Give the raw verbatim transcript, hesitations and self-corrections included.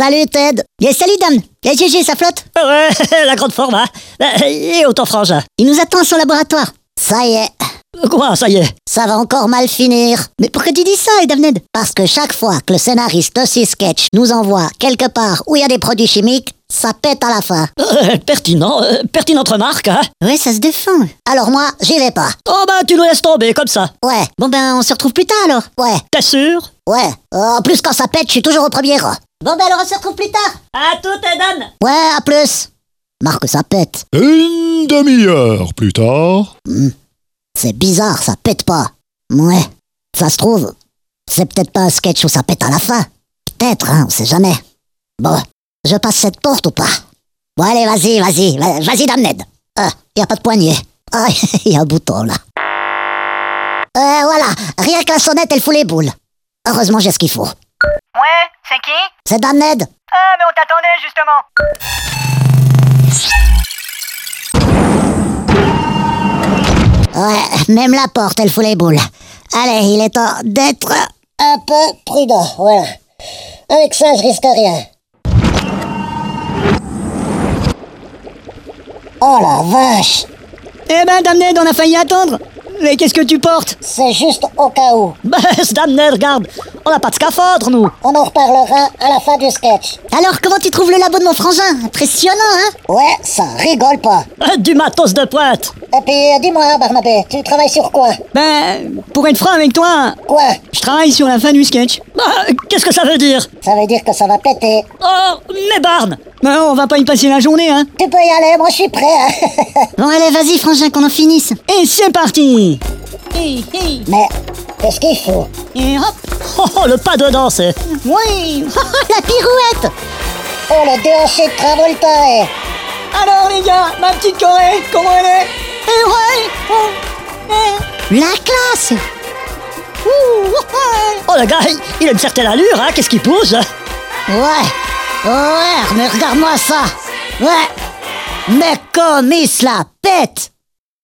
Salut Ted. Et salut Dame. Et G G, ça flotte? Ouais, la grande forme, hein. Et autant frangin. Il nous attend à son laboratoire. Ça y est. Quoi, ça y est? Ça va encore mal finir. Mais pourquoi tu dis ça, Edamned? Parce que chaque fois que le scénariste de ces sketchs nous envoie quelque part où il y a des produits chimiques, ça pète à la fin. Euh, pertinent, euh, pertinente remarque, hein. Ouais, ça se défend. Alors moi, j'y vais pas. Oh bah, tu nous laisses tomber, comme ça. Ouais. Bon ben, on se retrouve plus tard alors. Ouais. T'es sûr? Ouais. En plus, quand ça pète, je suis toujours au premier rang. Bon ben, alors on se retrouve plus tard. À tout, Edan. Ouais, à plus. Marc, ça pète. Une demi-heure plus tard. Hmm. C'est bizarre, ça pète pas. Ouais. Ça se trouve, c'est peut-être pas un sketch où ça pète à la fin. Peut-être, hein, on sait jamais. Bon, je passe cette porte ou pas? Bon, allez, vas-y, vas-y, vas-y, Damned. Ah, y a pas de poignée. Ah, y a un bouton, là. Euh, voilà, rien que la sonnette, elle fout les boules. Heureusement, j'ai ce qu'il faut. Ouais, c'est qui? C'est Damned. Ah, mais on t'attendait, justement. Ouais, même la porte, elle fout les boules. Allez, il est temps d'être un peu prudent, voilà. Avec ça, je risque rien. Oh la vache! Eh ben, Damned, on a failli attendre. Mais qu'est-ce que tu portes? C'est juste au cas où. Bah, Damned, regarde. On n'a pas de scaphandre, nous. On en reparlera à la fin du sketch. Alors, comment tu trouves le labo de mon frangin? Impressionnant, hein? Ouais, ça rigole pas. Du matos de pointe. Et puis, dis-moi, Barnabé, tu travailles sur quoi? Ben, pour être franc avec toi, Quoi? je travaille sur la fin du sketch. Bah, qu'est-ce que ça veut dire? Ça veut dire que ça va péter. Oh, mais Barn. Ben, on va pas y passer la journée, hein. Tu peux y aller, moi je suis prêt. Hein. Bon, allez, vas-y, frangin, qu'on en finisse. Et c'est parti. Mais, qu'est-ce qu'il faut? Et hop. Oh, oh, le pas de danse. Oui. La pirouette. Oh, le déhanché de Travolta. Eh. Alors, les gars, ma petite Corée, comment elle est? Eh ouais. Oh, eh. La classe. Ouh, ouais. Oh, le gars, il a une certaine allure, hein. Qu'est-ce qu'il pousse? Ouais. Ouais, mais regarde-moi ça. Ouais. Mais comme il se la pète.